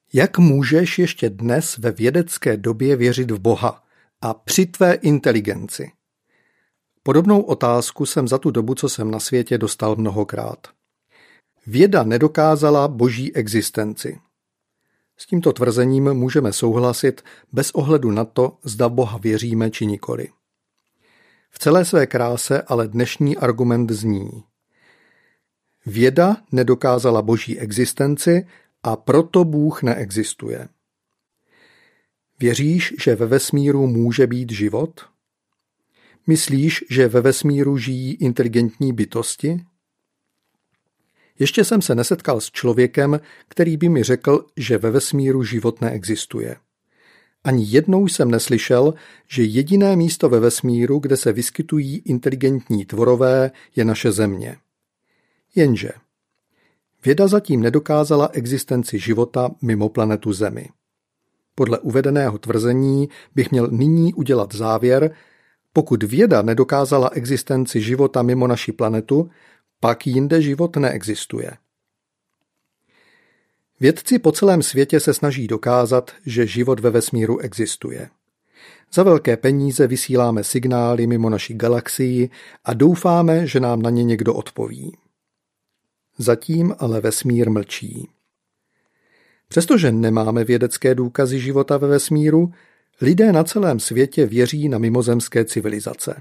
Jak můžeš ještě dnes ve vědecké době věřit v Boha a při tvé inteligenci? Podobnou otázku jsem za tu dobu, co jsem na světě, dostal mnohokrát. Věda nedokázala boží existenci. S tímto tvrzením můžeme souhlasit bez ohledu na to, zda v Boha věříme či nikoli. V celé své kráse ale dnešní argument zní: věda nedokázala boží existenci a proto Bůh neexistuje. Věříš, že ve vesmíru může být život? Myslíš, že ve vesmíru žijí inteligentní bytosti? Ještě jsem se nesetkal s člověkem, který by mi řekl, že ve vesmíru život neexistuje. Ani jednou jsem neslyšel, že jediné místo ve vesmíru, kde se vyskytují inteligentní tvorové, je naše Země. Jenže věda zatím nedokázala existenci života mimo planetu Zemi. Podle uvedeného tvrzení bych měl nyní udělat závěr: pokud věda nedokázala existenci života mimo naši planetu, pak jinde život neexistuje. Vědci po celém světě se snaží dokázat, že život ve vesmíru existuje. Za velké peníze vysíláme signály mimo naši galaxii a doufáme, že nám na ně někdo odpoví. Zatím ale vesmír mlčí. Přestože nemáme vědecké důkazy života ve vesmíru, lidé na celém světě věří na mimozemské civilizace.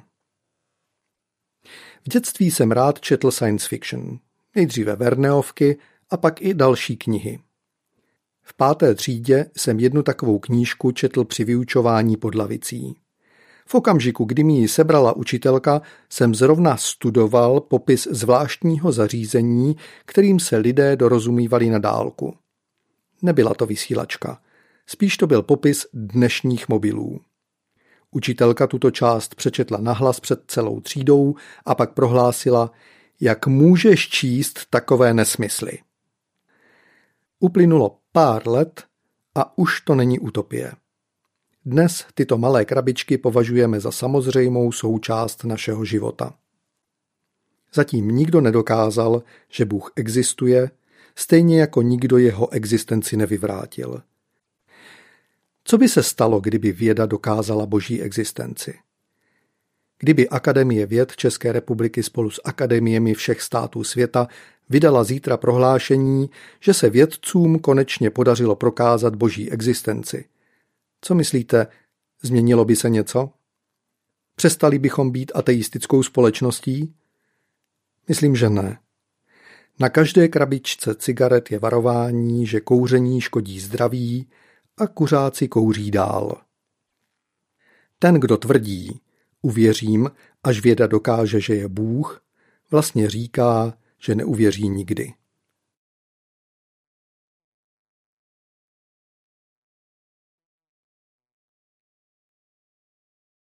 V dětství jsem rád četl science fiction, nejdříve Verneovky a pak i další knihy. V 5. třídě jsem jednu takovou knížku četl při vyučování pod lavicí. V okamžiku, kdy mi ji sebrala učitelka, jsem zrovna studoval popis zvláštního zařízení, kterým se lidé dorozumívali na dálku. Nebyla to vysílačka, spíš to byl popis dnešních mobilů. Učitelka tuto část přečetla nahlas před celou třídou a pak prohlásila: jak můžeš číst takové nesmysly. Uplynulo pár let a už to není utopie. Dnes tyto malé krabičky považujeme za samozřejmou součást našeho života. Zatím nikdo nedokázal, že Bůh existuje, stejně jako nikdo jeho existenci nevyvrátil. Co by se stalo, kdyby věda dokázala boží existenci? Kdyby Akademie věd České republiky spolu s akademiemi všech států světa vydala zítra prohlášení, že se vědcům konečně podařilo prokázat boží existenci. Co myslíte, změnilo by se něco? Přestali bychom být ateistickou společností? Myslím, že ne. Na každé krabičce cigaret je varování, že kouření škodí zdraví a kuřáci kouří dál. Ten, kdo tvrdí, uvěřím, až věda dokáže, že je Bůh, vlastně říká, že neuvěří nikdy.